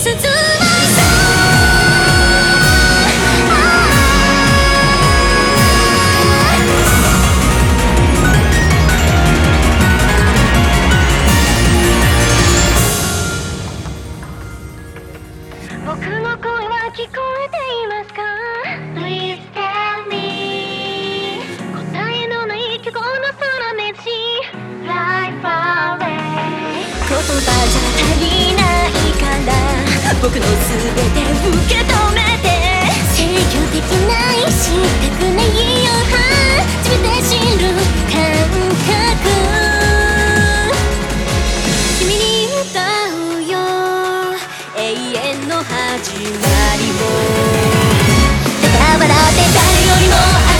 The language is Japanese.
僕の声は聞こえていますか Please tell me 答えのない虚構の空道 Fly far away 言葉じゃ足りないから僕の全て受け止めて制御できないしたくないよ初めて知る感覚君に歌うよ永遠の始まりをだから笑って誰よりも